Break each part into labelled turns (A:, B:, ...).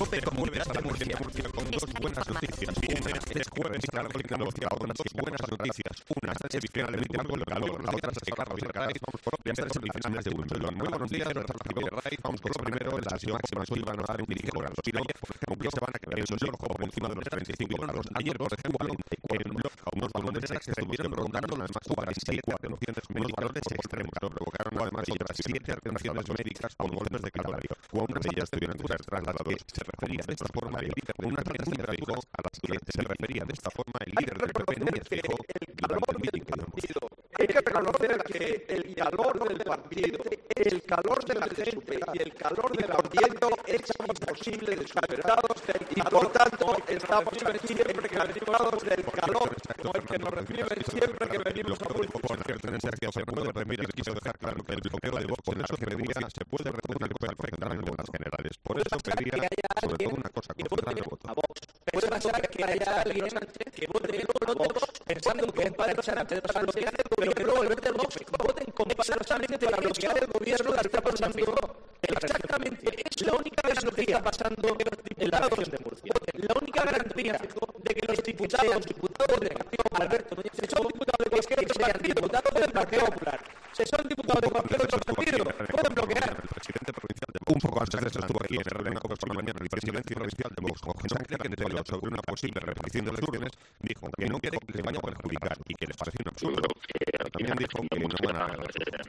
A: Cope Comunidad de Murcia con dos buenas noticias. Una es jueves y la tecnología con dos buenas noticias. Una es vigilar el algo el calor, la otra es que Carlos Alcaraz vamos por las semifinales de Wimbledon. Muy buenos días, vamos por lo primero, las máximas hoy van a dar un dirigente grados. Y ayer, por ejemplo, que se van a quedar en Lorjo por encima de los 35 grados. Ayer, por ejemplo, en Lorjo, unos balones que estuvieron provocando las más 47 unos valores extremos. Lo provocaron además otras 7 atenciones médicas con golpes de calvario. Una de ellas tuvieron que ser trasladados. Se refería de esta forma el líder de una referencia a las que se refería de esta forma el líder del PP Núñez Feijóo durante el meeting que dio.
B: Hay que reconocer que el calor del partido, el calor de la gente y el calor del ambiente es imposible de superar y por tanto estamos siempre calculados del calor como el que nos reciben siempre que venimos a Murcia.
A: Por cierto, en ese arqueo se puede reprimir, quiso dejar claro que el bloqueo de Vox en eso que pedía se puede retomar perfectamente en las generales. Por eso pedía sobre todo una cosa, concentrar el voto.
B: Puede pasar que haya alguien que vote a Vox pensando que es para echar a Pedro Sánchez, pero que luego el verde Vox voten con Pedro Sánchez para bloquear el gobierno de Alfredo Sanz. Exactamente, es la única vez lo que está pasando en la región de Murcia. La única garantía de que los diputados de Alberto Núñez Feijóo son diputados de Esquerra y sean diputados del Partido Popular. Si son diputados de cualquier otro partido, pueden bloquear.
A: El presidente provincial de un poco antes de eso estuvo aquí en el Reino por la mañana. El presidente provincial de Vox, José Ángel Quintero, sobre una posible repetición de las urnas, dijo que no quiere que le vaya a perjudicar y que les parece un absurdo. También dijo que no van a...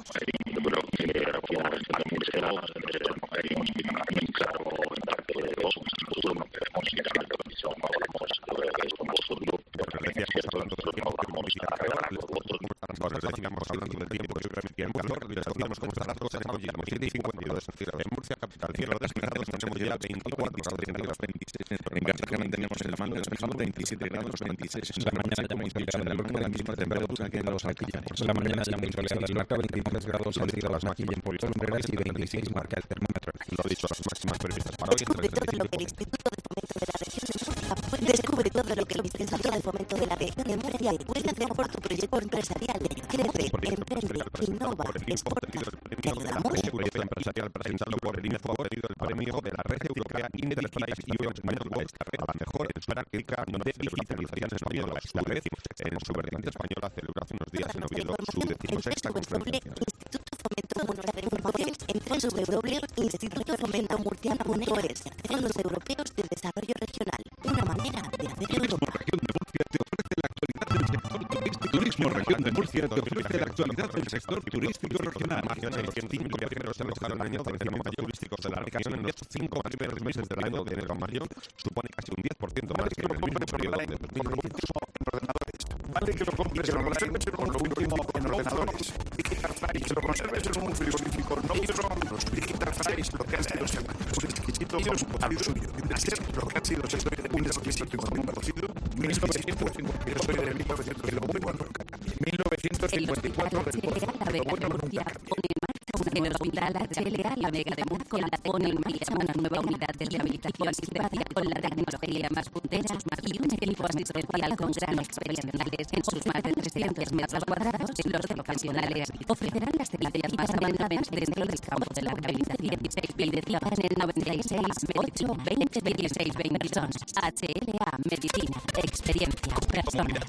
C: Yo creo que aquí en la región de Murcia hay un claro impacto de Vox. Nosotros no queremos ir a la televisión, no hablamos de esto en vuestro grupo.
A: Decíamos hablando del tiempo que vamos a arreglar los votos. Ahora decíamos hablando del tiempo que en Murcia decíamos cómo están las cosas. Llevamos 7:52 en Murcia capital. Cielo despejado, tenemos ya 24 grados centígrados, 26 en Cartagena tenemos en la mano despejado 27 grados, 26 en la mañana ya muy soleada en el norte, la misma temperatura que en los Maquillas. La mañana ya muy soleada en Marca, 23 grados centígrados las Maquillas en Polígono Lumbreras y 26 marca el termómetro. Lo ha dicho, las máximas previstas para hoy.
D: Descubre todo lo que el Instituto de Fomento de la Región de Murcia puede hacer por tu proyecto empresarial. Crece, emprende, innova, exporta.
A: El proyecto empresarial presentado por el INEFO ha obtenido el premio de la Red Europea Enterprise Europe Español West a la mejor práctica de digitalización española. La red, en su vertiente española, celebró hace unos días en Oviedo su 16ª conferencia.
D: Instituto Fomento Murcia de Información en www.institutofomentomurciano.es. Fondos Europeos de Desarrollo Regional. Una manera de hacer Europa.
E: Turismo Región de Murcia te ofrece la actualidad del sector turístico regional.
A: Más de 5 primeros se alojaron el año de los turísticos de la región en los 5 primeros meses del año de enero a mayo supone casi un 10% más que en el mismo periodo de 2018.
F: Vale que lo compres con lo último en ordenadores. Digital Fries lo conserves en un frigorífico no microondas. Digital Fries lo que han sido un exquisito suyo. Así es lo que ha sido un exquisito con un cocido. 1954 del 1954 del
G: en el hospital HLA La Vega de Murcia pone en marcha una nueva unidad de rehabilitación asistencia con la tecnología más puntera y un equipo asistencial con gran experienciales en sus más de 300 metros cuadrados. Los profesionales ofrecerán las terapias más avanzadas dentro del campo de la rehabilitación. Pediría en el 96 8 20 16 22. HLA Medicina, experiencia, personas.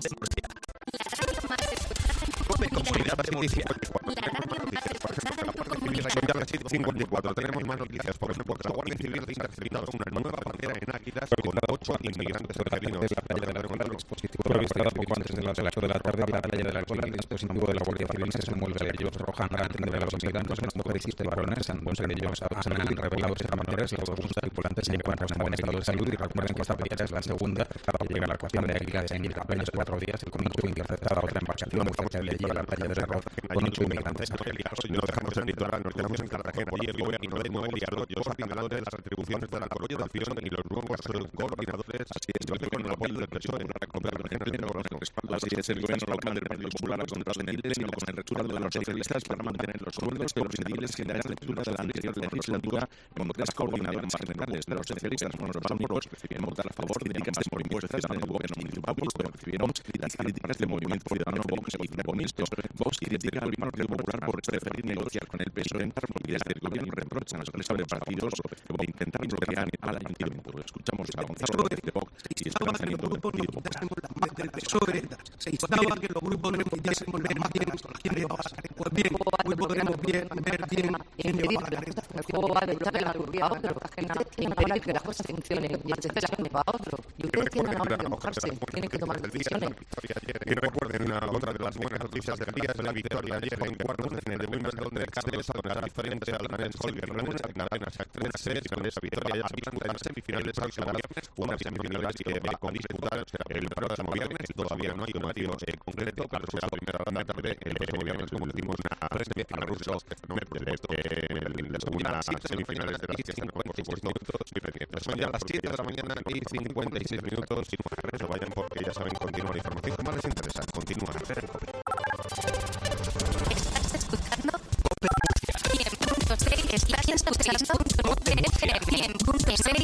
A: Comunidad de Murcia.
G: La radio más escuchada en tu comunidad.
A: Son ya las 7:54. Tenemos más noticias. Por ejemplo, la Guardia Civil ha interceptado una nueva bandera en Águilas con 8 inmigrantes argelinos.
H: La playa del Alcohol, el dispositivo registrado poco antes de las 8 de la tarde en la playa del Alcohol. El dispositivo de la Guardia Civil se mueve de ellos, arrojan para atender a los inmigrantes, las mujeres y varones, entonces ellos han revelado esta manera si los tripulantes se encuentran en buen estado de salud y recuerden que esta fecha es la segunda para llegar a la ecuación de Águilas en apenas 4 días el comienzo interceptada otra embarcación muy cerca de allí a la playa del Arroz con 8 inmigrantes argelinos.
A: No dejamos en litoral, nos quedamos en Cartagena. Ayer el gobierno de Nuevo Liardo, los coordinadores de las retribuciones de la colaboración y los nuevos coordinadores, así es, con el apoyo del PSOE para comprar los respaldos. Así es, el gobierno local del Partido Popular ha contratado en el PES y con el respaldo de los socialistas para mantener los sueldos de los ediles que en la lectura de la anterior legislatura, como 3 coordinadores generales de los socialistas con los ambos recibieron votar a favor de más por impuestos en el gobierno municipal, pero recibieron las críticas del movimiento ciudadano Vox y Compromís
F: Vox critica al Partido Popular por preferir negociar con el PSOE en porque desde el gobierno reprochan a los responsables partidos de intentar bloquear al ayuntamiento. Escuchamos a Gonzalo Rodríguez de Vox y Esperanza Nieto del Partido Popular.
I: Del PSOE se instaba que los grupos no quitásemos las máquinas con la gente de Vox. Pues bien, hoy podremos ver bien quién le va a ganar esta
J: el juego va de echarle la curva a otro, porque tienen ahora que las cosas funcionen y echarle la gente para otro. Y ustedes tienen ahora que mojarse, tienen que tomar decisiones.
A: Y recuerden, una otra de las buenas noticias del día es la victoria ayer en cuartos de final de Wimbledon del Carlos Alcaraz frente al danés Holger Rune, apenas a 3-6, con esa victoria ya se disputan semifinales el próximo viernes, unas semifinales que va a disputar el próximo viernes, todavía no hay un motivo concreto, pero será la primera ronda tarde el próximo viernes, como decimos, al ruso en la segunda semifinales de las que están, por supuesto, muy pendientes. Son ya las 7 de la mañana y 56 minutos, y no regreso, vayan porque ya saben, continúa la información que más les interesa, continúa a hacer el copy.
G: ¿Estás escuchando? 100.6, estás escuchando 100.6.